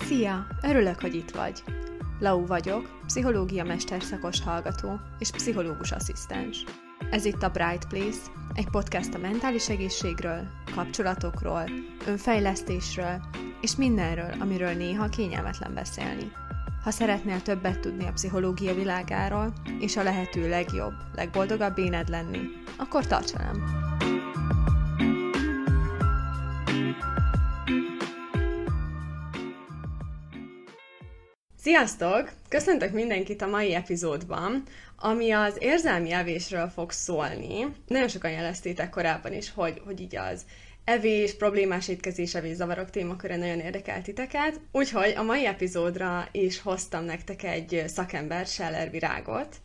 Szia! Örülök, hogy itt vagy. Lau vagyok, pszichológia mesterszakos hallgató és pszichológus asszisztens. Ez itt a Bright Place, egy podcast a mentális egészségről, kapcsolatokról, önfejlesztésről és mindenről, amiről néha kényelmetlen beszélni. Ha szeretnél többet tudni a pszichológia világáról, és a lehető legjobb, legboldogabb éned lenni, akkor tarts velem! Sziasztok! Köszöntök mindenkit a mai epizódban, ami az érzelmi evésről fog szólni. Nagyon sokan jeleztétek korábban is, hogy így az evés, problémás étkezés, evészavarok témaköre nagyon érdekel titeket. Úgyhogy a mai epizódra is hoztam nektek egy szakembert, Scheller Virágot,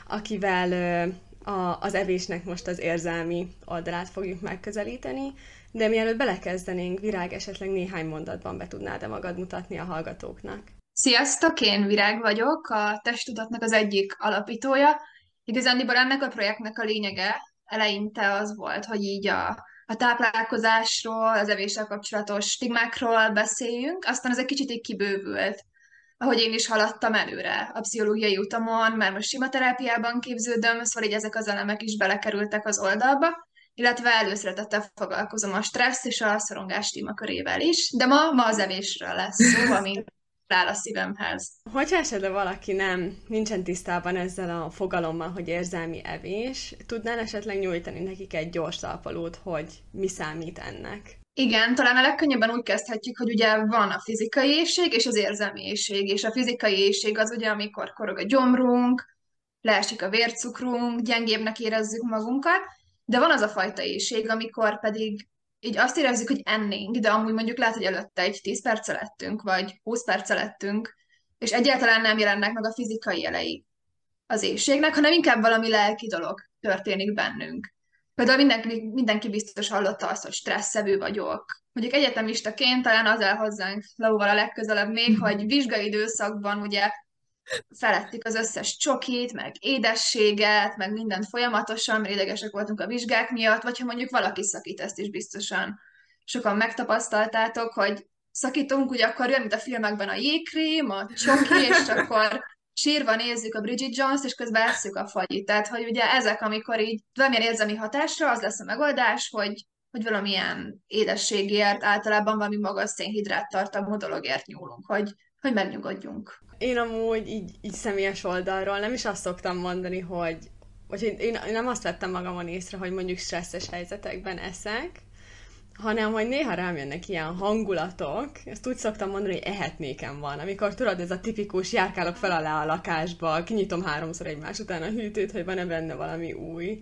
akivel az evésnek most az érzelmi oldalát fogjuk megközelíteni, de mielőtt belekezdenénk, Virág, esetleg néhány mondatban be tudnád-e magad mutatni a hallgatóknak? Sziasztok, én Virág vagyok, a Testtudatnak az egyik alapítója. Igazándiból ennek a projektnek a lényege eleinte az volt, hogy így a táplálkozásról, az evéssel kapcsolatos stigmákról beszéljünk, aztán ez egy kicsit így kibővült, ahogy én is haladtam előre a pszichológiai utamon, mert most sima terápiában képződöm, szóval így ezek az elemek is belekerültek az oldalba, illetve előszeretettel foglalkozom a stressz és a szorongás témakörével is, de ma az evésről lesz szó, ami áll a szívemhez. Hogyha esetleg valaki nincsen tisztában ezzel a fogalommal, hogy érzelmi evés, tudnál esetleg nyújtani nekik egy gyors talpalót, hogy mi számít ennek? Igen, talán a legkönnyebben úgy kezdhetjük, hogy ugye van a fizikai éhség és az érzelmi éhség, és a fizikai éhség az ugye, amikor korog a gyomrunk, leesik a vércukrunk, gyengébbnek érezzük magunkat, de van az a fajta éhség, amikor pedig így azt érezzük, hogy ennénk, de amúgy mondjuk lehet, hogy előtte egy 10 perccel ettünk, vagy 20 perccel ettünk, és egyáltalán nem jelennek meg a fizikai jelei az éhségnek, hanem inkább valami lelki dolog történik bennünk. Például mindenki biztos hallotta azt, hogy stresszevő vagyok. Mondjuk egyetemistaként talán az el hozzánk Lauval a legközelebb még, hogy vizsgai időszakban ugye felettük az összes csokit, meg édességet, meg mindent folyamatosan, mert idegesek voltunk a vizsgák miatt, vagy ha mondjuk valaki szakít, ezt is biztosan sokan megtapasztaltátok, hogy szakítunk, ugye akkor jön, mint a filmekben a jégkrém, a csoki, és akkor sírva nézzük a Bridget Jones-t, és közben esszük a fagyit. Tehát, hogy ugye ezek, amikor így valamilyen érzelmi hatásra, az lesz a megoldás, hogy valamilyen édességért, általában valami magas szénhidrát tartalmú dologért nyúlunk, hogy megnyugodjunk. Én amúgy így személyes oldalról nem is azt szoktam mondani, hogy én nem azt vettem magamon észre, hogy mondjuk stresszes helyzetekben eszek, hanem hogy néha rám jönnek ilyen hangulatok, ezt úgy szoktam mondani, hogy ehetnékem van. Amikor tudod, ez a tipikus, járkálok fel alá a lakásba, kinyitom 3-szor egymás után a hűtőt, hogy van-e benne valami új.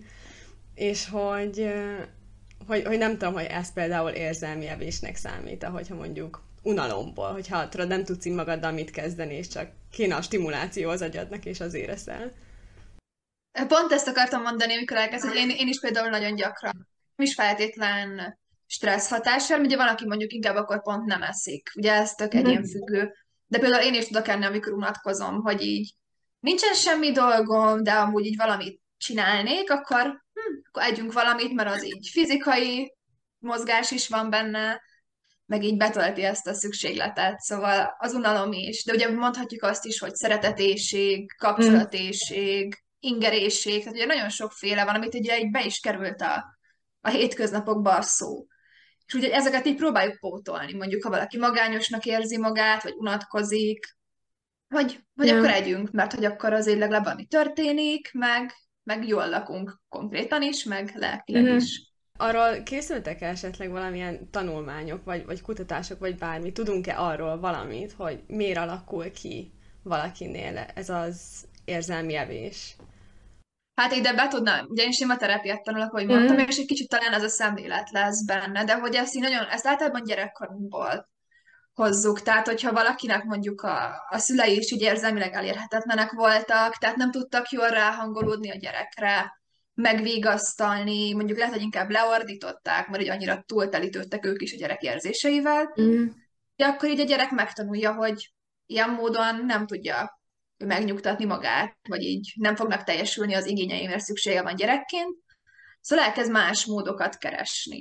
És hogy nem tudom, hogy ez például érzelmi evésnek számít, hogyha mondjuk unalomból, hogyha tudod, nem tudsz így magaddal mit kezdeni, és csak kéne a stimuláció az agyadnak, és az éreszel. Pont ezt akartam mondani, amikor elkezdett, hogy én is például nagyon gyakran, nem is feltétlen stressz hatással, ugye van, aki mondjuk inkább akkor pont nem eszik, ugye ez tök egyénfüggő, de például én is tudok enni, amikor unatkozom, hogy így nincsen semmi dolgom, de amúgy így valamit csinálnék, akkor együnk valamit, mert az így fizikai mozgás is van benne, meg így betölti ezt a szükségletet, szóval az unalom is. De ugye mondhatjuk azt is, hogy szeretetésség, kapcsolatésség, ingerészség, tehát ugye nagyon sokféle van, amit ugye így be is került a hétköznapokba a szó. És ugye ezeket így próbáljuk pótolni, mondjuk ha valaki magányosnak érzi magát, vagy unatkozik, vagy akkor Ja. együnk, mert hogy akkor azért legalább valami történik, meg jól lakunk konkrétan is, meg lelkileg Mhm. is. Arról készültek-e esetleg valamilyen tanulmányok, vagy kutatások, vagy bármi? Tudunk-e arról valamit, hogy miért alakul ki valakinél ez az érzelmi evés? Hát ide be tudnám, ugye én sima terápiát tanulok, ahogy mondtam, Mm. és egy kicsit talán ez a szemlélet lesz benne, de hogy ezt így nagyon, ezt általában gyerekkorunkból hozzuk. Tehát, hogyha valakinek mondjuk a szülei is így érzelmileg elérhetetlenek voltak, tehát nem tudtak jól ráhangolódni a gyerekre, megvigasztalni, mondjuk lehet, hogy inkább leordították, mert így annyira túltelítődtek ők is a gyerek érzéseivel, Mm. de akkor így a gyerek megtanulja, hogy ilyen módon nem tudja megnyugtatni magát, vagy így nem fognak teljesülni az igényei, mert szüksége van gyerekként, szóval elkezd más módokat keresni.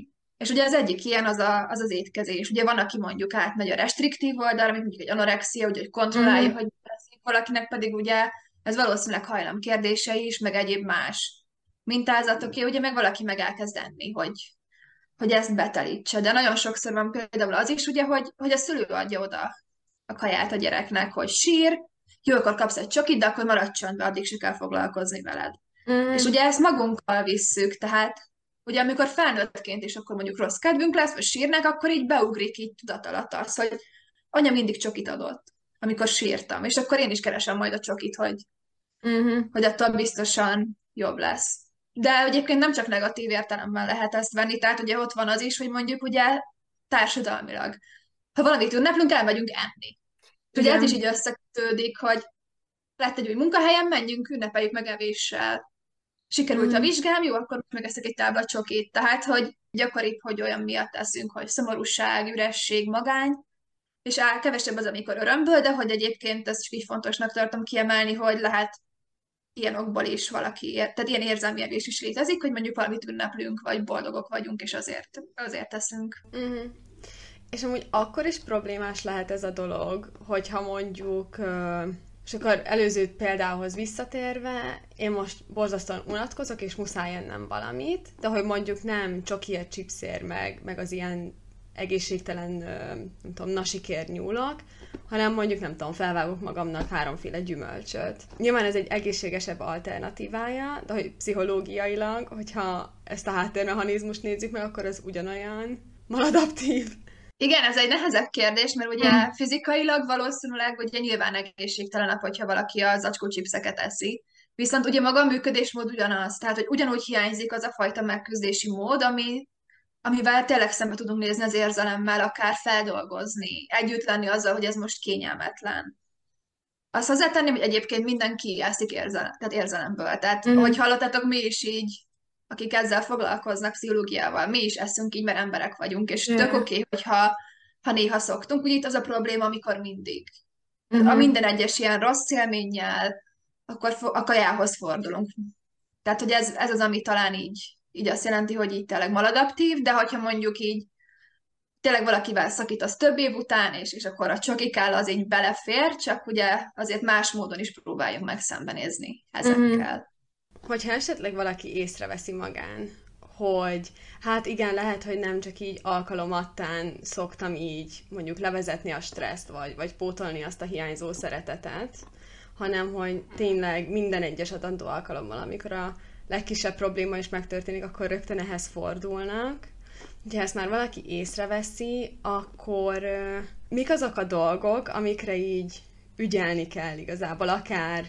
És ugye az egyik ilyen az étkezés. Ugye van, aki mondjuk átmegy a restriktív oldalra, mint mondjuk egy anorexia, ugye, hogy kontrollálja, Uh-huh. hogy teszik, valakinek pedig ugye ez valószínűleg hajlam kérdése is, meg egyéb más mintázatoké, ugye meg valaki meg elkezd enni, hogy ezt betelítse. De nagyon sokszor van például az is, ugye, hogy a szülő adja oda a kaját a gyereknek, hogy sír, jó, akkor kapsz egy csokit, de akkor maradj csöndbe, addig se kell foglalkozni veled. És Uh-huh. ugye ezt magunkkal visszük, tehát ugye amikor felnőttként is akkor mondjuk rossz kedvünk lesz, vagy sírnak, akkor így beugrik így tudat alatt az, hogy anya mindig csokit adott, amikor sírtam, és akkor én is keresem majd a csokit, Uh-huh. hogy attól biztosan jobb lesz. De egyébként nem csak negatív értelemben lehet ezt venni, tehát ugye ott van az is, hogy mondjuk ugye társadalmilag. Ha valamit ünneplünk, elmegyünk enni. És ugye ez is Igen. így összekötődik, hogy lett egy új munkahelyen, menjünk, ünnepeljük meg evéssel. Sikerült a Uh-huh. vizsgám, jó, akkor megeszek egy tábla csokit. Tehát, hogy gyakoribb, hogy olyan miatt teszünk, hogy szomorúság, üresség, magány, és kevesebb az, amikor örömből, de hogy egyébként ezt is így fontosnak tartom kiemelni, hogy lehet ilyen okból is valaki, tehát ilyen érzelmi evés is létezik, hogy mondjuk valamit ünneplünk, vagy boldogok vagyunk, és azért teszünk. Uh-huh. És amúgy akkor is problémás lehet ez a dolog, hogyha mondjuk, és akkor előző példához visszatérve, én most borzasztóan unatkozok, és muszáj ennem valamit, de hogy mondjuk nem csokiért, chipsért, meg az ilyen egészségtelen, nem tudom, nasikér nyúlok, hanem mondjuk, nem tudom, felvágok magamnak háromféle gyümölcsöt. Nyilván ez egy egészségesebb alternatívája, de hogy pszichológiailag, hogyha ezt a háttérmechanizmust nézzük meg, akkor az ugyanolyan maladaptív. Igen, ez egy nehezebb kérdés, mert ugye fizikailag valószínűleg ugye nyilván egészségtelenebb, hogyha valaki a zacskó chipseket eszi. Viszont ugye maga a működésmód ugyanaz, tehát hogy ugyanúgy hiányzik az a fajta megküzdési mód, amivel tényleg szembe tudunk nézni az érzelemmel, akár feldolgozni, együtt lenni azzal, hogy ez most kényelmetlen. Azt hozzátenném, hogy egyébként mindenki eszik tehát érzelemből. Tehát, ahogy Uh-huh. hallottatok, mi is így, akik ezzel foglalkoznak pszichológiával, mi is eszünk így, mert emberek vagyunk, és tök Yeah. oké, hogyha néha szoktunk. Ugye itt az a probléma, amikor mindig. A Uh-huh. minden egyes ilyen rossz élménnyel, akkor a kajához fordulunk. Tehát, hogy ez az, ami talán így azt jelenti, hogy így tényleg maladaptív, de hogyha mondjuk így tényleg valakivel szakítasz több év után, és akkor a csokikál az így belefér, csak ugye azért más módon is próbáljunk meg szembenézni Uh-huh. ezekkel. Hogyha esetleg valaki észreveszi magán, hogy hát igen, lehet, hogy nem csak így alkalomattán szoktam így mondjuk levezetni a stresszt, vagy pótolni azt a hiányzó szeretetet, hanem hogy tényleg minden egyes adandó alkalommal, amikor a legkisebb probléma is megtörténik, akkor rögtön ehhez fordulnak. Ha ezt már valaki észreveszi, akkor mik azok a dolgok, amikre így ügyelni kell igazából, akár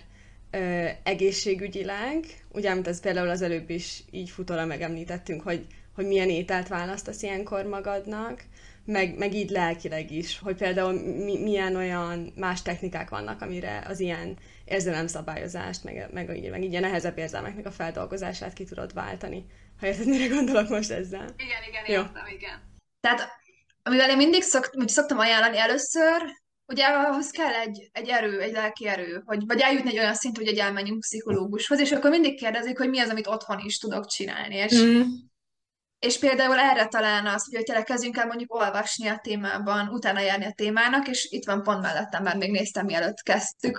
egészségügyileg, ugye, amit ez például az előbb is így futóra megemlítettünk, hogy milyen ételt választasz ilyenkor magadnak, meg így lelkileg is, hogy például milyen olyan más technikák vannak, amire az ilyen érzelemszabályozást, meg így a nehezebb érzelmeknek a feldolgozását ki tudod váltani. Ha érted, mire gondolok most ezzel? Igen, Jó. értem, igen. Tehát, amivel én mindig szoktam ajánlani először, ugye ahhoz kell egy erő, egy lelki erő, vagy eljutni egy olyan szint, hogy elmenjünk pszichológushoz, és akkor mindig kérdezik, hogy mi az, amit otthon is tudok csinálni, Mm. és például erre talán az, hogy tényleg kezdjünk el mondjuk olvasni a témában, utána járni a témának, és itt van pont mellettem, mert még néztem, mielőtt kezdtük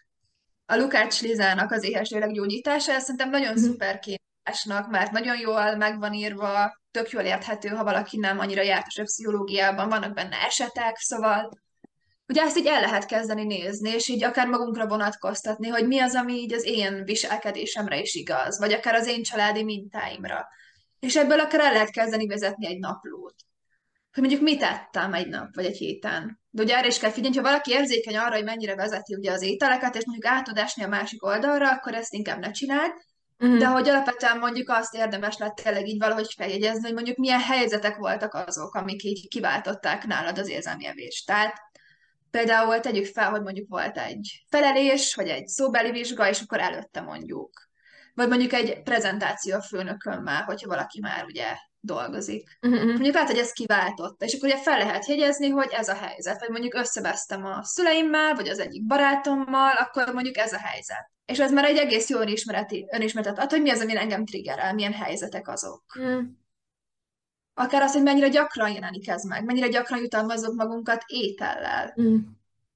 a Lukács Lizának az éhes lélek gyógyítása. Ez szerintem nagyon szuper kiírásnak, mert nagyon jól meg van írva, tök jól érthető, ha valaki nem annyira jártas a pszichológiában, vannak benne esetek, szóval ugye ezt így el lehet kezdeni nézni, és így akár magunkra vonatkoztatni, hogy mi az, ami így az én viselkedésemre is igaz, vagy akár az én családi mintáimra. És ebből akár el lehet kezdeni vezetni egy naplót. Hogy mondjuk mit ettem egy nap, vagy egy héten. De ugye erre is kell figyelni, ha valaki érzékeny arra, hogy mennyire vezeti ugye az ételeket, és mondjuk át tud esni a másik oldalra, akkor ezt inkább ne csináld. De Mm. hogy alapvetően mondjuk azt érdemes lett tényleg így valahogy feljegyezni, hogy mondjuk milyen helyzetek voltak azok, amik így kiváltották nálad az érzelmi evést. Tehát például tegyük fel, hogy mondjuk volt egy felelés, vagy egy szóbeli vizsga, és akkor előtte mondjuk. Vagy mondjuk egy prezentáció a főnökömmel, hogyha valaki már ugye dolgozik. És Mm. mondjuk lehet, hogy ez kiváltotta, és akkor ugye fel lehet jegyezni, hogy ez a helyzet, vagy mondjuk összevesztem a szüleimmel, vagy az egyik barátommal, akkor mondjuk ez a helyzet. És ez már egy egész jó önismeretet ad, hogy mi az, ami engem triggerel, milyen helyzetek azok. Mm. Akár az, hogy mennyire gyakran jelenik ez meg, mennyire gyakran jutalmazzuk magunkat étellel. Mm.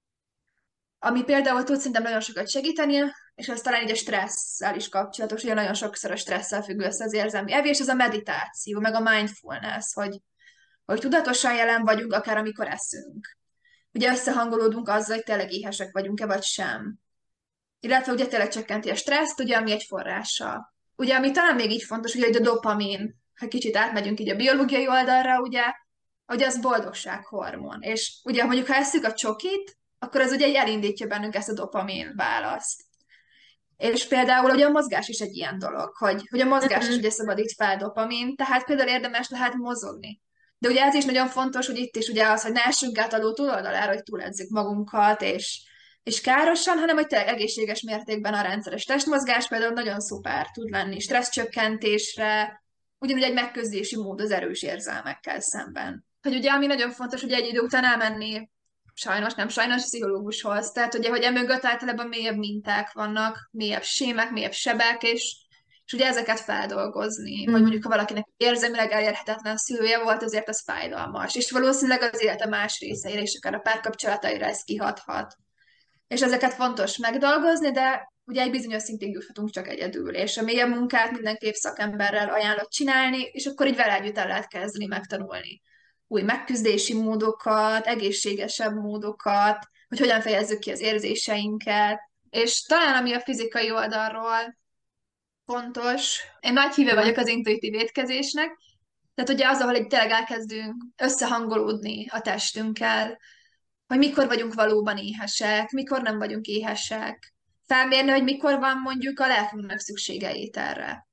Ami például tud szerintem nagyon sokat segíteni, és az talán így a stresszel is kapcsolatos, ugye nagyon sokszor a stresszel függ össze az érzelmi evés, az a meditáció, meg a mindfulness, hogy tudatosan jelen vagyunk, akár amikor eszünk. Ugye összehangolódunk azzal, hogy tényleg éhesek vagyunk-e, vagy sem. Illetve ugye tényleg csökkenti a stresszt, ugye, ami egy forrása. Ugye, ami talán még így fontos, ugye, hogy a dopamin, ha kicsit átmegyünk így a biológiai oldalra, ugye, hogy az boldogsághormon. És ugye, mondjuk, ha esszük a csokit, akkor az ugye elindítja bennünk ezt a dopamin választ. És például ugye a mozgás is egy ilyen dolog, hogy a mozgás is Mhm. ugye szabadít fel dopamin, tehát például érdemes lehet mozogni. De ugye ez is nagyon fontos, hogy itt is ugye az, hogy ne essünk át alul túloldalára, hogy túledzzük magunkat, és károsan, hanem hogy tényleg egészséges mértékben a rendszeres testmozgás például nagyon szuper tud lenni stresszcsökkentésre, ugyanúgy egy megküzdési mód az erős érzelmekkel szemben. Hogy ugye ami nagyon fontos, hogy egy idő után elmenni sajnos, nem sajnos, pszichológushoz. Tehát ugye, hogy emögött általában mélyebb minták vannak, mélyebb sémek, mélyebb sebek, és ugye ezeket feldolgozni, hogy mondjuk Mm. ha valakinek érzelmileg elérhetetlen szülője volt, azért az fájdalmas, és valószínűleg az élete más részeire is, akár a párkapcsolataira ez kihathat. És ezeket fontos megdolgozni, de ugye egy bizonyos szintig juthatunk csak egyedül, és a mélyebb munkát mindenképp szakemberrel ajánlott csinálni, és akkor így vele együtt el lehet kezdeni megtanulni új megküzdési módokat, egészségesebb módokat, hogy hogyan fejezzük ki az érzéseinket, és talán ami a fizikai oldalról fontos, én nagy híve vagyok az intuitív étkezésnek, tehát ugye az, ahol egy tényleg elkezdünk összehangolódni a testünkkel, hogy mikor vagyunk valóban éhesek, mikor nem vagyunk éhesek, felmérni, hogy mikor van mondjuk a lelkünknek szüksége ételre.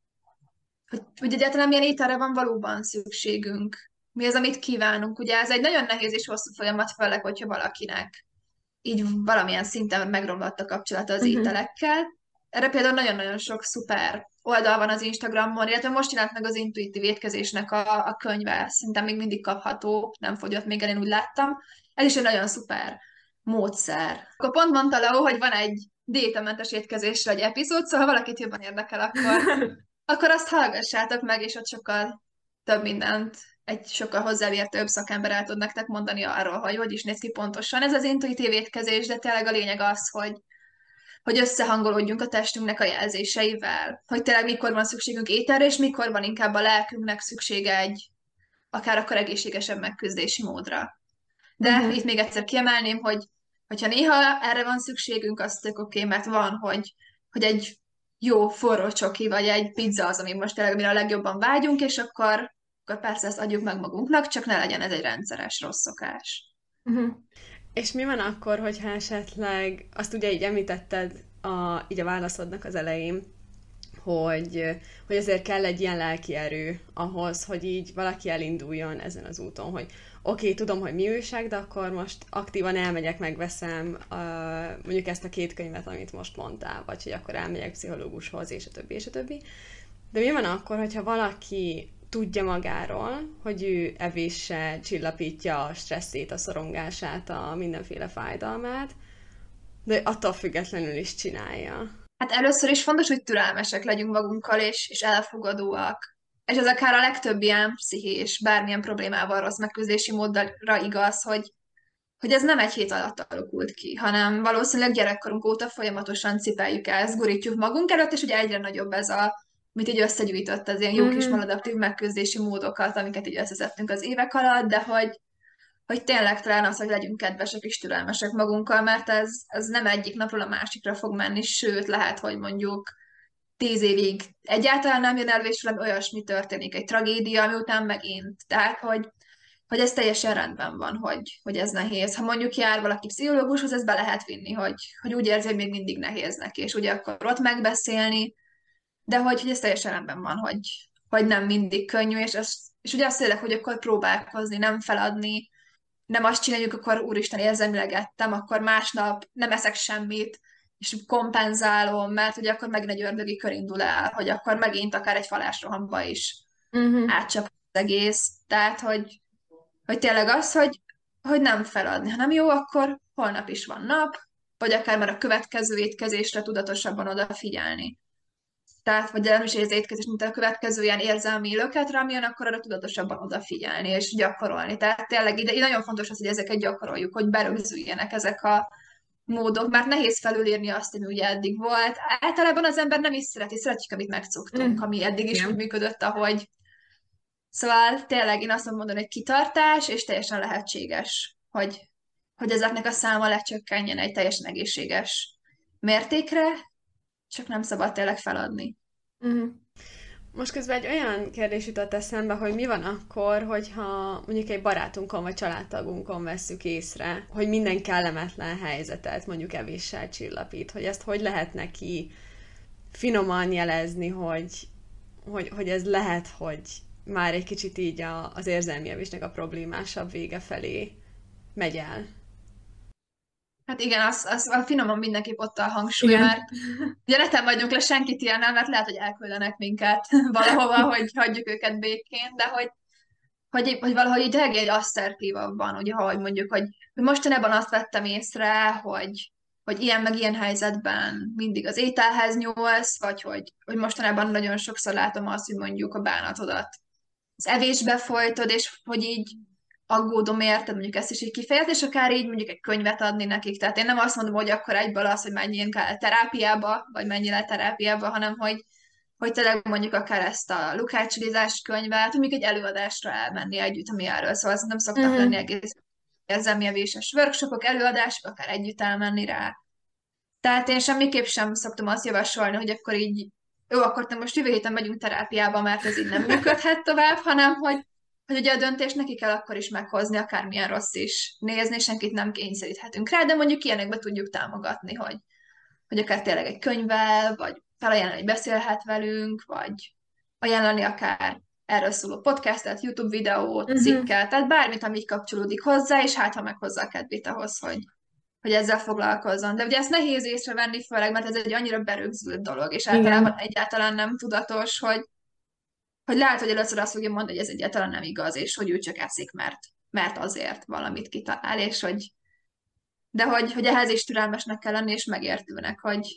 Hogy egyáltalán milyen ételre van valóban szükségünk. Mi az, amit kívánunk. Ugye ez egy nagyon nehéz és hosszú folyamat, főleg, hogyha valakinek így valamilyen szinten megromlott a kapcsolata az Mhm. ételekkel. Erre például nagyon-nagyon sok szuper oldal van az Instagramon, illetve most jelent meg az intuitív étkezésnek a könyve, szerintem még mindig kapható, nem fogyott még el, én úgy láttam. Ez is egy nagyon szuper módszer. Akkor pont mondta Leo, hogy van egy diétamentes étkezésre egy epizód, szóval ha valakit jobban érdekel, akkor azt hallgassátok meg, és ott sokkal több mindent egy sokkal hozzáértőbb szakember el tud nektek mondani arról, hogy is néz ki pontosan. Ez az intuitív étkezés, de tényleg a lényeg az, hogy összehangolódjunk a testünknek a jelzéseivel, hogy tényleg mikor van szükségünk ételre, és mikor van inkább a lelkünknek szüksége egy akár akkor egészségesebb megküzdési módra. De Mhm. itt még egyszer kiemelném, hogyha néha erre van szükségünk, az tök oké, mert van, hogy egy jó forró csoki, vagy egy pizza az, ami most tényleg mire a legjobban vágyunk, és akkor persze ezt adjuk meg magunknak, csak ne legyen ez egy rendszeres rossz szokás. Mhm. És mi van akkor, hogyha esetleg, azt ugye így említetted így a válaszodnak az elején, hogy azért kell egy ilyen lelki erő ahhoz, hogy így valaki elinduljon ezen az úton, hogy oké, tudom, hogy mi újság, de akkor most aktívan elmegyek, megveszem mondjuk ezt a két könyvet, amit most mondtál, vagy hogy akkor elmegyek pszichológushoz, és a többi, és a többi. De mi van akkor, hogyha valaki tudja magáról, hogy ő evéssel csillapítja a stresszét, a szorongását, a mindenféle fájdalmát, de attól függetlenül is csinálja. Hát először is fontos, hogy türelmesek legyünk magunkkal, és elfogadóak. És ez akár a legtöbb ilyen pszichés, bármilyen problémával rossz megküzdési módra igaz, hogy ez nem egy hét alatt alakult ki, hanem valószínűleg gyerekkorunk óta folyamatosan cipeljük ezt, gurítjuk magunk előtt, és ugye egyre nagyobb ez amit így összegyűjtött, az ilyen jó kis Mhm. maladaptív megküzdési módokat, amiket így összeszedtünk az évek alatt, de hogy tényleg talán az, hogy legyünk kedvesek és türelmesek magunkkal, mert ez nem egyik napról a másikra fog menni, sőt, lehet, hogy mondjuk 10 évig egyáltalán nem jön elő, és valami olyasmi történik, egy tragédia, ami után megint. Tehát, hogy ez teljesen rendben van, hogy ez nehéz. Ha mondjuk jár valaki pszichológushoz, ez be lehet vinni, hogy úgy érzi, hogy még mindig nehéz neki, és ugye akkor ott megbeszélni, de hogy ez teljesen rendben van, hogy nem mindig könnyű, és ugye azt tényleg, hogy akkor próbálkozni, nem feladni, nem azt csináljuk, akkor úristen érzelmileg ettem, akkor másnap nem eszek semmit, és kompenzálom, mert ugye akkor megint egy ördögi kör indul el, hogy akkor megint akár egy falásrohamba is Mhm. átcsap az egész. Tehát, hogy tényleg az, hogy nem feladni, hanem jó, akkor holnap is van nap, vagy akár már a következő étkezésre tudatosabban odafigyelni. tehát, vagy nem is az étkezés, mint a következő ilyen érzelmi löketre, ami jön, akkor arra tudatosabban odafigyelni és gyakorolni. Tehát tényleg ide nagyon fontos az, hogy ezeket gyakoroljuk, hogy berögzüljenek ezek a módok, mert nehéz felülírni azt, ami ugye eddig volt. Általában az ember nem is szeretjük, amit megszoktunk, ami eddig is úgy Igen. működött, ahogy. Szóval tényleg én azt mondom, hogy kitartás, és teljesen lehetséges, hogy ezeknek a száma lecsökkenjen egy teljesen egészséges mértékre, csak nem szabad tényleg feladni. Mhm. Most közben egy olyan kérdés jutott eszembe, hogy mi van akkor, hogyha mondjuk egy barátunkon vagy családtagunkon vesszük észre, hogy minden kellemetlen helyzetet mondjuk evéssel csillapít, hogy ezt hogy lehet neki finoman jelezni, hogy ez lehet, hogy már egy kicsit így az érzelmi evésnek a problémásabb vége felé megy el. Hát igen, az a finoman mindenképp ott a hangsúly, Igen. mert ugye ne támadjunk le senkit ilyennel, mert lehet, hogy elküldenek minket valahova, hogy hagyjuk őket békén, de hogy valahogy így egy asszertívabban, ugye, hogy mondjuk, hogy mostanában azt vettem észre, hogy ilyen meg ilyen helyzetben mindig az ételhez nyúlsz, vagy hogy mostanában nagyon sokszor látom azt, hogy mondjuk a bánatodat az evésbe folytod, és hogy így aggódom érted, mondjuk ezt is így kifejezed, és akár így mondjuk egy könyvet adni nekik. Tehát én nem azt mondom, hogy akkor egyből az, hogy menjél el terápiába, vagy menjél terápiába, hanem hogy tényleg mondjuk akár ezt a Lukács Lizás könyvet, mondjuk egy előadásra elmenni együtt, ami erről szól. Szerintem szoktak lenni Uh-huh. egész érzelmijavéses workshopok, előadások, akár együtt elmenni rá. Tehát én semmiképp sem szoktam azt javasolni, hogy akkor így, jó, akkor te most jövő héten megyünk terápiába, mert ez így nem működhet tovább, hanem hogy ugye a döntést neki kell akkor is meghozni, akármilyen rossz is nézni, senkit nem kényszeríthetünk rá, de mondjuk ilyenekbe tudjuk támogatni, hogy akár tényleg egy könyvvel, vagy felajánlani, beszélhet velünk, vagy ajánlani akár erről szóló podcastet, YouTube videót, Uh-huh. cikket, tehát bármit, ami így kapcsolódik hozzá, és hát ha meghozza a kedvét ahhoz, hogy ezzel foglalkozzon. De ugye ezt nehéz észrevenni, főleg, mert ez egy annyira berögzült dolog, és általában Igen. egyáltalán nem tudatos, hogy lehet, hogy először azt fogja mondani, hogy ez egyáltalán nem igaz, és hogy ő csak eszik, mert azért valamit kitalál, és de hogy ehhez is türelmesnek kell lenni, és megértőnek,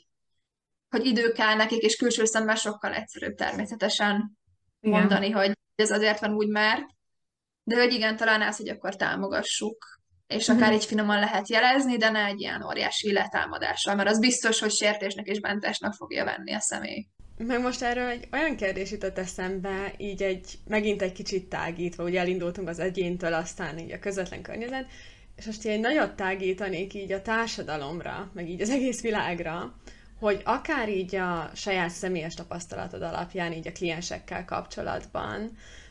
hogy idő kell nekik, és külső szemmel sokkal egyszerűbb természetesen Igen. mondani, hogy ez azért van úgy már, de hogy igen, talán az, hogy akkor támogassuk, és akár Uh-huh. így finoman lehet jelezni, de ne egy ilyen óriási letámadással, mert az biztos, hogy sértésnek és bántásnak fogja venni a személy. Meg most erről egy olyan kérdés jutott eszembe, így megint egy kicsit tágítva, ugye elindultunk az egyéntől, aztán így a közvetlen környezet, és most így egy nagyot tágítanék így a társadalomra, meg így az egész világra, hogy akár így a saját személyes tapasztalatod alapján, így a kliensekkel kapcsolatban,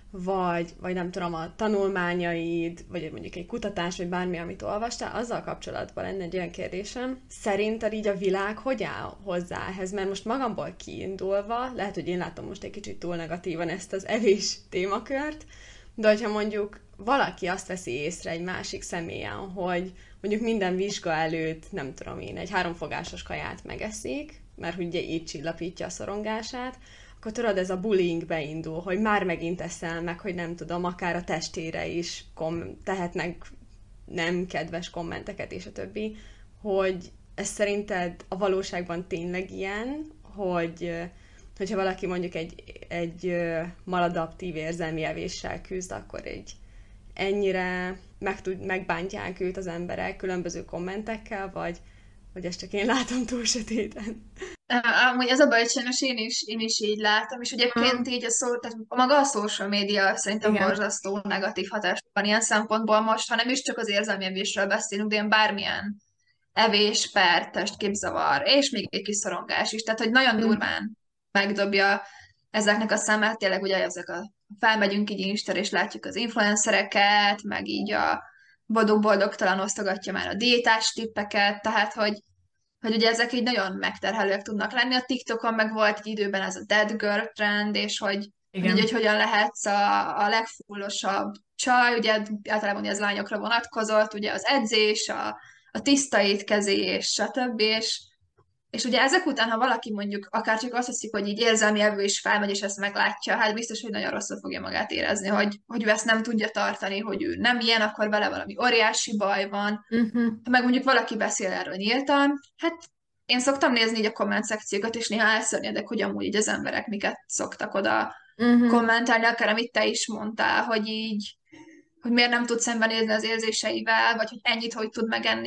vagy nem tudom, a tanulmányaid, vagy mondjuk egy kutatás, vagy bármi, amit olvastál, azzal kapcsolatban lenne egy olyan kérdésem. Szerinted így a világ hogy áll hozzá ehhez? Mert most magamból kiindulva, lehet, hogy én látom most egy kicsit túl negatívan ezt az evés témakört, de hogyha mondjuk valaki azt veszi észre egy másik személyen, hogy mondjuk minden vizsga előtt, nem tudom én, egy háromfogásos kaját megeszik, mert ugye így csillapítja a szorongását, akkor tudod, ez a bullying beindul, hogy már megint eszel meg, hogy nem tudom, akár a testére is tehetnek nem kedves kommenteket és a többi, hogy ez szerinted a valóságban tényleg ilyen, hogyha valaki mondjuk egy maladaptív érzelmi evéssel küzd, akkor ennyire megbántják őt az emberek különböző kommentekkel, vagy ezt csak én látom túl sötéten. Amúgy az a baj, hogy sajnos én is így látom, és egyébként így tehát maga a social media szerintem Igen. borzasztó negatív hatás van ilyen szempontból most, ha nem is csak az érzelmi evésről beszélünk, de ilyen bármilyen evés per testképzavar, és még egy kis szorongás is, tehát hogy nagyon Mm. durván megdobja ezeknek a számát, tényleg ugye felmegyünk így Instára, és látjuk az influencereket, meg így a boldog-boldogtalan osztogatja már a diétás tippeket, tehát hogy ugye ezek így nagyon megterhelőek tudnak lenni. A TikTokon meg volt egy időben ez a dead girl trend, és hogy Igen. hogyan lehetsz a legfullosabb csaj, ugye általában ugye ez lányokra vonatkozott, ugye az edzés, a tiszta étkezés, stb. És ugye ezek után, ha valaki mondjuk akár csak azt hiszik, hogy így érzelmi evő is felmegy, és ezt meglátja, hát biztos, hogy nagyon rosszul fogja magát érezni, hogy ő ezt nem tudja tartani, hogy ő nem ilyen, akkor vele valami óriási baj van. Ha meg mondjuk valaki beszél erről nyíltan, hát én szoktam nézni így a komment szekciókat, és néha elszörnyedek, hogy amúgy így az emberek miket szoktak oda Uh-huh. kommentálni, akár amit te is mondtál, hogy így, hogy miért nem tud szembenézni az érzéseivel, vagy hogy ennyit hogy tud megenni,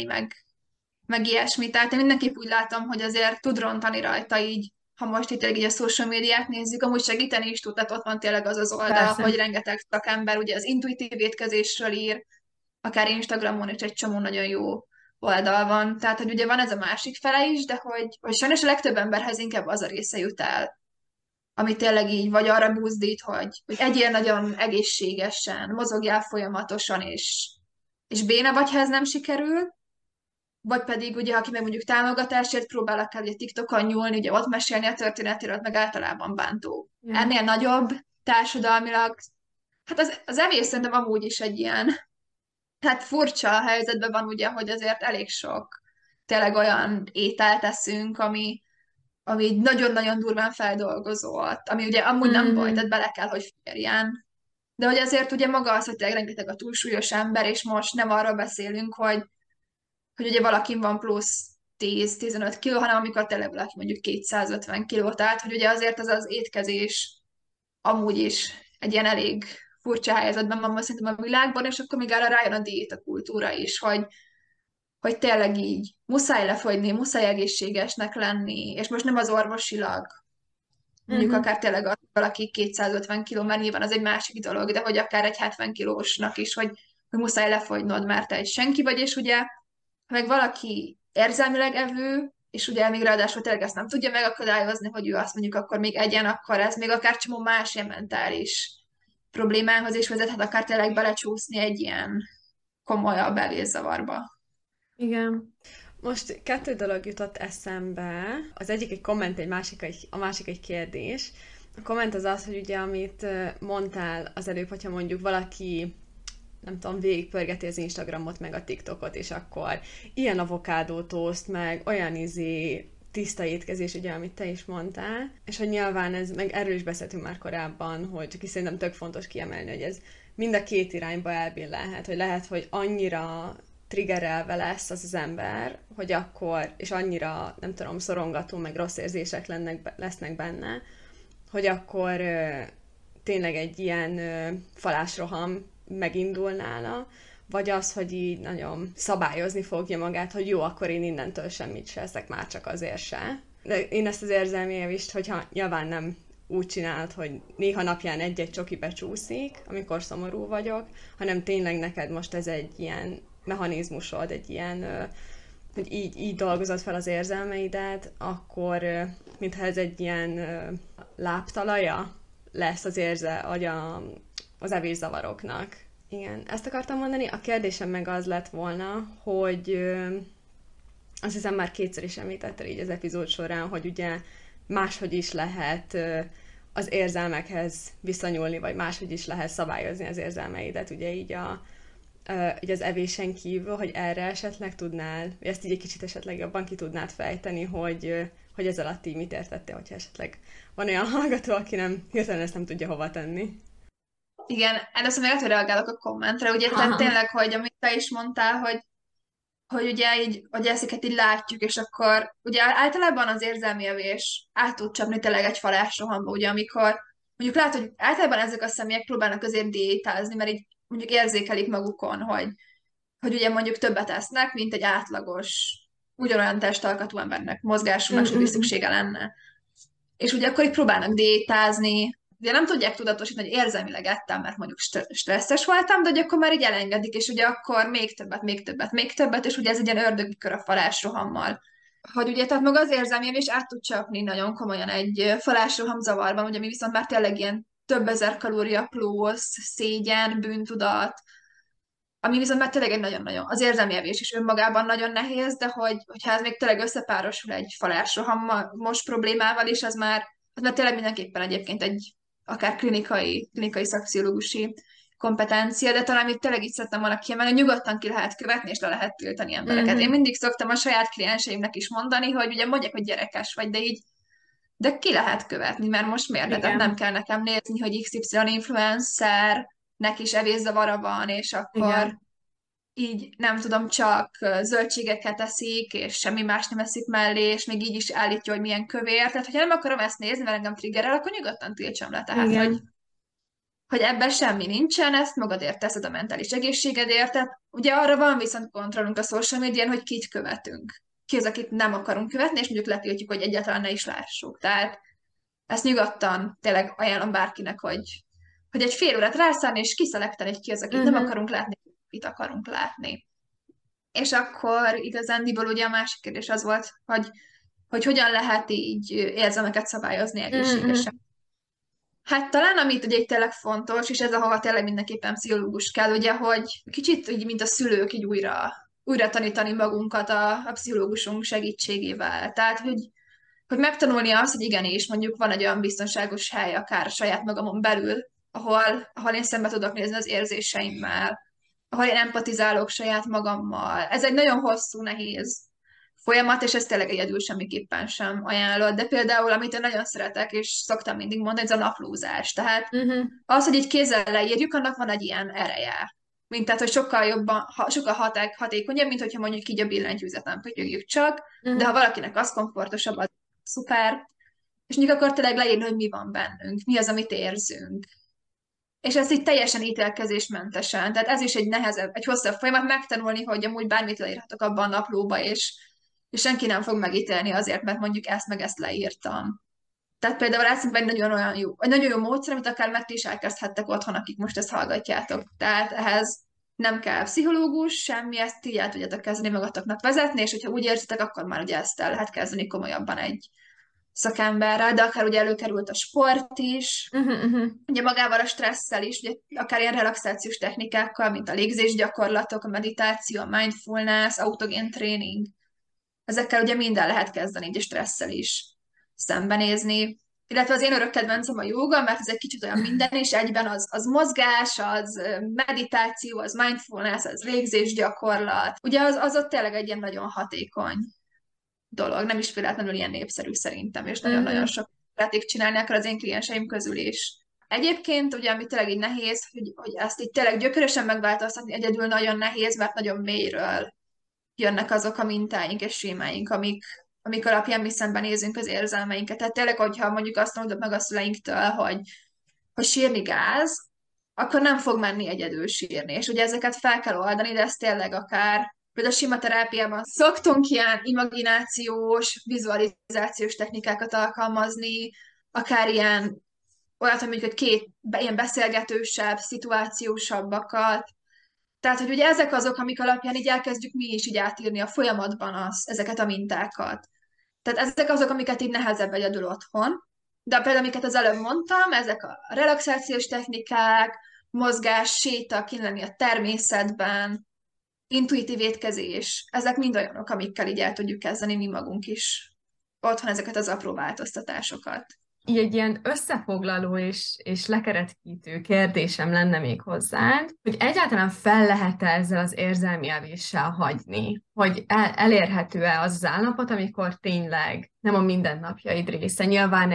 meg ilyesmi. Tehát én mindenképp úgy látom, hogy azért tud rontani rajta így, ha most itt tényleg így a social médiát nézzük, amúgy segíteni is tud, tehát ott van tényleg az az oldal, Persze. hogy rengeteg szakember ugye az intuitív étkezésről ír, akár Instagramon is egy csomó nagyon jó oldal van. Tehát, hogy ugye van ez a másik fele is, de hogy sajnos a legtöbb emberhez inkább az a része jut el, ami tényleg így vagy arra buzdít, hogy egyél nagyon egészségesen, mozogjál folyamatosan, és béna vagy, ha ez nem sikerül, vagy pedig ugye, aki meg mondjuk támogatásért próbál akár ugye TikTokon nyúlni, ugye ott mesélni a történetéről, meg általában bántó. Ja. Ennél nagyobb társadalmilag, hát az evés szerintem amúgy is egy ilyen, hát furcsa helyzetben van ugye, hogy azért elég sok tényleg olyan ételt teszünk, ami így nagyon-nagyon durván feldolgozott, ami ugye amúgy nem baj, Uh-huh. tehát bele kell, hogy férjen. De hogy azért ugye maga az, hogy tényleg rengeteg a túlsúlyos ember, és most nem arról beszélünk, hogy ugye valakin van plusz 10-15 kiló, hanem amikor tényleg valaki mondjuk 250 kiló, tehát hogy ugye azért ez az étkezés amúgy is egy ilyen elég furcsa helyzetben van most szerintem a világban, és akkor még arra rájön a diétakultúra is, hogy tényleg így muszáj lefogyni, muszáj egészségesnek lenni, és most nem az orvosilag, mondjuk Uh-huh. akár tényleg az, hogy valaki 250 kiló, mert nyilván az egy másik dolog, de hogy akár egy 70 kilósnak is, hogy muszáj lefogynod, mert te egy senki vagy, és ugye, ha meg valaki érzelmileg evő, és ugye még ráadásul tényleg ezt nem tudja megakadályozni, hogy ő azt mondjuk akkor még egyen, akkor ez még akár csomó más ilyen mentális problémához is vezethet, akár tényleg belecsúszni egy ilyen komolyabb evészavarba. Igen. Most kettő dolog jutott eszembe. Az egyik egy komment, a másik egy kérdés. A komment az az, hogy ugye, amit mondtál az előbb, hogyha mondjuk valaki nem tudom, végigpörgeti az Instagramot, meg a TikTokot, és akkor ilyen avokádó toast, meg olyan tiszta étkezés, ugye, amit te is mondtál, és hogy nyilván ez, meg erről is beszéltünk már korábban, hogy csak is szerintem tök fontos kiemelni, hogy ez mind a két irányba elbillenhet, hogy lehet, hogy annyira triggerelve lesz az ember, hogy akkor, és annyira, nem tudom, szorongató, meg rossz érzések lesznek benne, hogy akkor tényleg egy ilyen falásroham megindul nála, vagy az, hogy így nagyon szabályozni fogja magát, hogy jó, akkor én innentől semmit se eszek, már csak azért se. De én ezt az érzelmi élvist, hogyha nyilván nem úgy csinálod, hogy néha napján egy-egy csoki becsúszik, amikor szomorú vagyok, hanem tényleg neked most ez egy ilyen mechanizmusod, egy ilyen, hogy így dolgozod fel az érzelmeidet, akkor mintha ez egy ilyen lábtalaja lesz az evészavaroknak. Igen, ezt akartam mondani. A kérdésem meg az lett volna, hogy azt hiszem már kétszer is említetted így az epizód során, hogy ugye máshogy is lehet az érzelmekhez viszonyulni, vagy máshogy is lehet szabályozni az érzelmeidet, ugye így az evésen kívül, hogy erre esetleg tudnál, vagy ezt így egy kicsit esetleg jobban ki tudnád fejteni, hogy ez alatt így mit értettél, hogyha esetleg van olyan hallgató, aki nem hirtelen ezt nem tudja hova tenni. Igen, először még hogy reagálok a kommentre, ugye, tehát Aha. tényleg, hogy amit te is mondtál, hogy ugye így, hogy ezeket így látjuk, és akkor ugye általában az érzelmi evés át tud csapni tényleg egy falás rohamba, ugye, amikor mondjuk látod, hogy általában ezek a személyek próbálnak azért diétázni, mert így mondjuk érzékelik magukon, hogy ugye mondjuk többet esznek, mint egy átlagos, ugyanolyan testalkatú embernek, mozgásúnak, stb. Mm-mm-mm. Szüksége lenne. És ugye akkor itt próbálnak diétázni, ugye nem tudják tudatosítani, hogy érzelmileg ettem, mert mondjuk stresszes voltam, de hogy akkor már így elengedik, és ugye akkor még többet, még többet, még többet, és ugye ez egy ilyen ördögi kör a falásrohammal. Hogy ugye, tehát maga az érzelmi is át tud csapni nagyon komolyan egy falásroham zavarban, ugye mi viszont már tényleg ilyen több ezer kalória plusz, szégyen, bűntudat, ami viszont már tényleg egy nagyon-nagyon, az érzelmi evés is önmagában nagyon nehéz, de hogyha ez még tényleg összepárosul egy falásrohamos problémával is, az már tényleg mindenképpen egyébként egy akár klinikai szakpszichológusi kompetencia, de talán itt tényleg így szerettem volna kiemelni, hogy nyugodtan ki lehet követni, és le lehet tiltani embereket. Én Mhm. mindig szoktam a saját klienseimnek is mondani, hogy ugye mondják, hogy gyerekes vagy, de ki lehet követni, mert most miért ne? Tehát nem Igen, kell nekem nézni, hogy XY influencer, neki is evészavara van, és akkor igen. így nem tudom, csak zöldségeket eszik, és semmi más nem eszik mellé, és még így is állítja, hogy milyen kövér. Tehát, hogyha nem akarom ezt nézni, mert engem triggerel, akkor nyugodtan tiltsam le. Tehát, Igen. hogy ebben semmi nincsen, ezt magadért teszed a mentális egészségedért. Tehát ugye arra van viszont kontrollunk a social médián, hogy kit követünk. Ki az, akit nem akarunk követni, és mondjuk letiltjuk, hogy egyáltalán ne is lássuk. Tehát ezt nyugodtan tényleg ajánlom bárkinek, hogy egy fél órát rászállni, és kiszelektálni, hogy ki az, akit nem Uh-huh. akarunk látni, kit akarunk látni. És akkor igazándiból ugye a másik kérdés az volt, hogy hogyan lehet így érzelmeket szabályozni Uh-huh. egészségesen. Hát talán amit ugye itt tényleg fontos, és ez ahova tényleg mindenképpen pszichológus kell, ugye, hogy kicsit úgy, mint a szülők, így újra tanítani magunkat a pszichológusunk segítségével. Tehát, hogy megtanulni azt, hogy igenis, mondjuk van egy olyan biztonságos hely, akár saját magamon belül, ahol én szembe tudok nézni az érzéseimmel, ahol én empatizálok saját magammal. Ez egy nagyon hosszú, nehéz folyamat, és ez tényleg egyedül semmiképpen sem ajánlott. De például, amit én nagyon szeretek, és szoktam mindig mondani, ez a naplózás. Tehát Uh-huh. az, hogy egy kézzel leírjuk, annak van egy ilyen ereje. Mint tehát, hogy sokkal jobban, sokkal hatékonyabb, mint hogyha mondjuk így a billentyűzet nem pötyögjük csak, de ha Uh-huh. valakinek az komfortosabb, az szuper. És mondjuk akkor tényleg leírni, hogy mi van bennünk, mi az, amit érzünk. És ez így teljesen ítélkezésmentesen. Tehát ez is egy nehezebb, egy hosszabb folyamat megtanulni, hogy amúgy bármit leírhatok abban a naplóba, és senki nem fog megítélni azért, mert mondjuk ezt meg ezt leírtam. Tehát például eszünkben egy nagyon jó módszer, amit akár meg ti is elkezdhettek otthon, akik most ezt hallgatjátok. Tehát ehhez nem kell pszichológus, semmi, ezt így el tudjátok kezdeni magatoknak vezetni, és hogyha úgy érzitek, akkor már ugye ezt el lehet kezdeni komolyabban egy szakemberrel, de akár ugye előkerült a sport is, Uh-huh. ugye magával a stresszel is, ugye akár ilyen relaxációs technikákkal, mint a légzésgyakorlatok, a meditáció, a mindfulness, autogén tréning, ezekkel ugye minden lehet kezdeni, így a stresszel is szembenézni. Illetve az én örök kedvencem a jóga, mert ez egy kicsit olyan minden, és egyben az mozgás, az meditáció, az mindfulness, az légzésgyakorlat. Ugye az ott tényleg egy ilyen nagyon hatékony dolog, nem is véletlenül ilyen népszerű szerintem, és nagyon-nagyon Uh-huh. sok szeretik csinálni akár az én klienseim közül is. Egyébként, ugye, ami tényleg így nehéz, hogy ezt így tényleg gyökeresen megváltoztatni, egyedül nagyon nehéz, mert nagyon mélyről jönnek azok a mintáink és sémáink, amik alapján mi szembenézünk az érzelmeinket. Tehát tényleg, hogyha mondjuk azt mondod meg a szüleinktől, hogy sírni gáz, akkor nem fog menni egyedül sírni. És ugye ezeket fel kell oldani, de ez tényleg akár, például a sima terápiában szoktunk ilyen imaginációs, vizualizációs technikákat alkalmazni, akár ilyen olyat, hogy mondjuk ilyen beszélgetősebb, szituációsabbakat. Tehát, hogy ugye ezek azok, amik alapján így elkezdjük mi is így átírni a folyamatban ezeket a mintákat. Tehát ezek azok, amiket így nehezebb egyedül otthon. De például, amiket az előbb mondtam, ezek a relaxációs technikák, mozgás, séta, kint lenni a természetben, intuitív étkezés, ezek mind olyanok, amikkel így el tudjuk kezdeni mi magunk is otthon ezeket az apró változtatásokat. Így egy ilyen összefoglaló és lekeretkítő kérdésem lenne még hozzád, hogy egyáltalán fel lehet-e ezzel az érzelmi evéssel hagyni? Hogy elérhető-e az az állapot, amikor tényleg nem a mindennapjaid része? Nyilván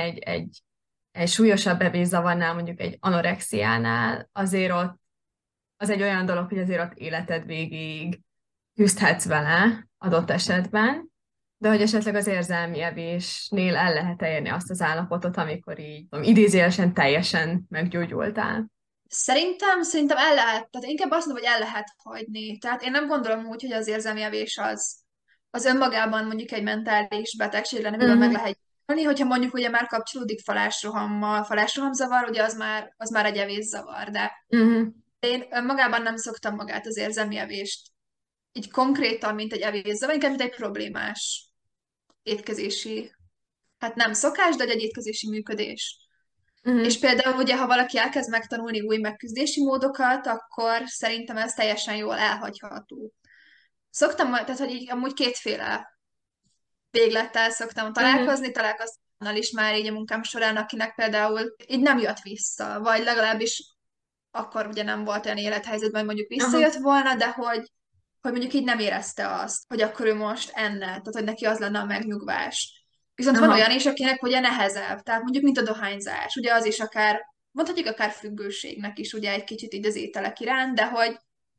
egy súlyosabb evészavarnál, mondjuk egy anorexiánál, azért ott az egy olyan dolog, hogy azért ott életed végéig küzdhetsz vele adott esetben, de hogy esetleg az érzelmi evésnél el lehet érni azt az állapotot, amikor így tudom, idézőjelesen teljesen meggyógyultál. Szerintem el lehet, tehát inkább azt mondom, hogy el lehet hagyni. Tehát én nem gondolom úgy, hogy az érzelmi evés az önmagában mondjuk egy mentális betegség lenne, amiben meg Uh-huh. lehet gyógyulni, hogyha mondjuk ugye már kapcsolódik falásrohammal, falásrohamzavar, ugye az már egy evészavar, de Uh-huh. én önmagában nem szoktam magát az érzelmi evést így konkrétan, mint egy evészavar, inkább mint egy problémás étkezési, hát nem szokás, de egy étkezési működés. Uh-huh. És például ugye, ha valaki elkezd megtanulni új megküzdési módokat, akkor szerintem ez teljesen jól elhagyható. Tehát, hogy így amúgy kétféle véglettel szoktam Uh-huh. találkoztam is már így a munkám során, akinek például így nem jött vissza, vagy legalábbis akkor ugye nem volt olyan élethelyzetben, hogy mondjuk Aha. visszajött volna, de hogy mondjuk így nem érezte azt, hogy akkor ő most enne, tehát hogy neki az lenne a megnyugvás. Viszont van Aha. olyan is, akinek ugye nehezebb, tehát mondjuk mint a dohányzás, ugye az is akár, mondhatjuk akár függőségnek is ugye egy kicsit így az ételek iránt, de hogy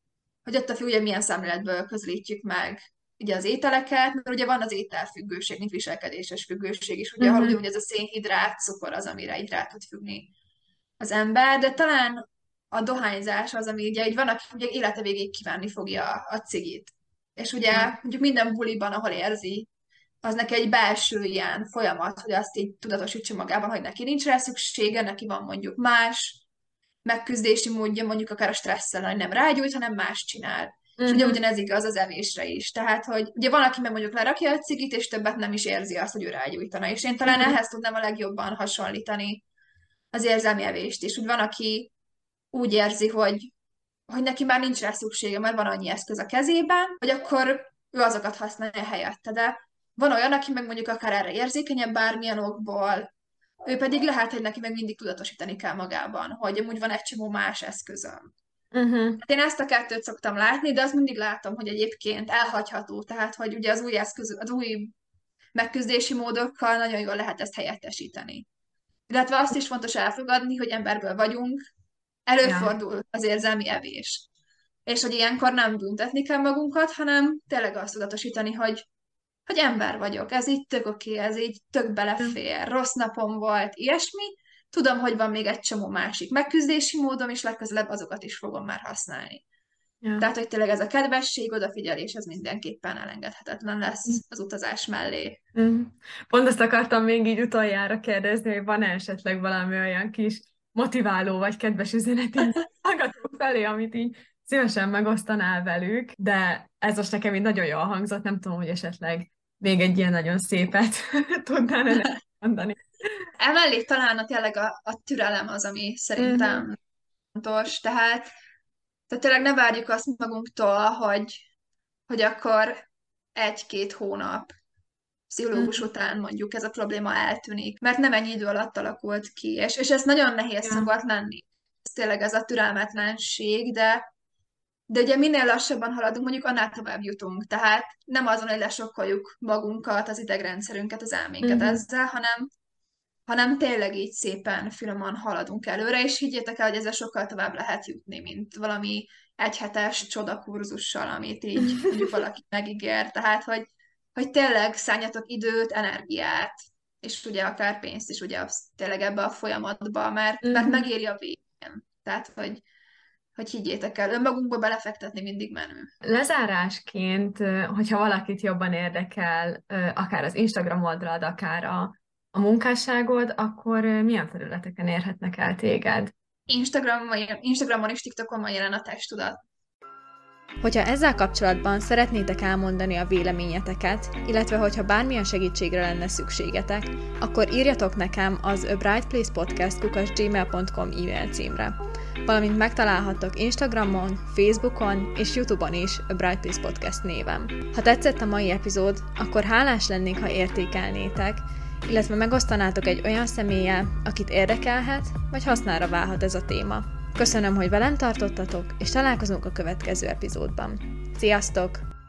hogy attól függ, ugye milyen szemléletből közelítjük meg ugye az ételeket, mert ugye van az ételfüggőség, mint viselkedéses függőség is, ugye, ahol Uh-huh. ugye ez a szénhidrát, cukor az, amire így rá tud függni az ember, de talán a dohányzás az, ami ugye így van, aki ugye élete végéig kívánni fogja a cigit. És ugye Ja. mondjuk minden buliban, ahol érzi, az neki egy belső ilyen folyamat, hogy azt így tudatosítsa magában, hogy neki nincs rá szüksége, neki van mondjuk más megküzdési módja, mondjuk akár a stresszel, hogy nem rágyújt, hanem más csinál. És ugye Uh-huh. ugyanez igaz az evésre is. Tehát, hogy ugye van, aki meg mondjuk lerakja a cigit, és többet nem is érzi azt, hogy ő rágyújtana. És én talán Uh-huh. ehhez tudnám a legjobban hasonlítani az érzelmi evést is. Úgy van, aki úgy érzi, hogy neki már nincs rá szüksége, mert van annyi eszköz a kezében, hogy akkor ő azokat használja helyette. De van olyan, aki meg mondjuk akár erre érzékenyebb bármilyen okból, ő pedig lehet, hogy neki meg mindig tudatosítani kell magában, hogy amúgy van egy csomó más eszközöm. Uh-huh. Hát én ezt a kettőt szoktam látni, de azt mindig látom, hogy egyébként elhagyható, tehát hogy ugye az új megküzdési módokkal nagyon jól lehet ezt helyettesíteni. Illetve azt is fontos elfogadni, hogy emberből vagyunk, Ja. előfordul az érzelmi evés. És hogy ilyenkor nem büntetni kell magunkat, hanem tényleg azt tudatosítani, hogy ember vagyok, ez így tök oké, ez így tök belefér, rossz napom volt, ilyesmi. Tudom, hogy van még egy csomó másik megküzdési módom, és legközelebb azokat is fogom már használni. Ja. Tehát, hogy tényleg ez a kedvesség, odafigyelés, ez mindenképpen elengedhetetlen lesz az utazás mellé. Mm. Pont azt akartam még így utoljára kérdezni, hogy van-e esetleg valami olyan kis motiváló vagy kedves üzenet így hallgatók felé, amit így szívesen megosztanál velük, de ez most nekem így nagyon jól hangzott, nem tudom, hogy esetleg még egy ilyen nagyon szépet tudnál ennek mondani. Emellé talán tényleg a türelem az, ami Mhm. szerintem fontos, tehát tényleg ne várjuk azt magunktól, hogy akkor egy-két hónap pszichológus Mhm. után mondjuk ez a probléma eltűnik, mert nem ennyi idő alatt alakult ki, és ez nagyon nehéz Ja. szokott lenni. Ez tényleg ez a türelmetlenség, de ugye minél lassabban haladunk, mondjuk annál tovább jutunk. Tehát nem azon, hogy lesokkoljuk magunkat, az idegrendszerünket, az elménket Mhm. ezzel, hanem tényleg így szépen, finoman haladunk előre, és higgyétek el, hogy ezzel sokkal tovább lehet jutni, mint valami egyhetes csodakurzussal, amit így mondjuk valaki megígér. Tehát, hogy tényleg szálljatok időt, energiát, és ugye akár pénzt is ugye tényleg ebbe a folyamatba, mert Mhm. megéri a végén. Tehát, hogy higgyétek el, önmagunkba belefektetni mindig menő. Lezárásként, hogyha valakit jobban érdekel, akár az Instagram oldalad, akár a munkásságod, akkor milyen felületeken érhetnek el téged? Instagramon és TikTokon van jelen a testtudat. Hogyha ezzel kapcsolatban szeretnétek elmondani a véleményeteket, illetve hogyha bármilyen segítségre lenne szükségetek, akkor írjatok nekem az abrightplacepodcast@gmail.com e-mail címre. Valamint megtalálhattok Instagramon, Facebookon és YouTube-on is A Bright Place Podcast néven. Ha tetszett a mai epizód, akkor hálás lennék, ha értékelnétek, illetve megosztanátok egy olyan személlyel, akit érdekelhet, vagy hasznára válhat ez a téma. Köszönöm, hogy velem tartottatok, és találkozunk a következő epizódban. Sziasztok!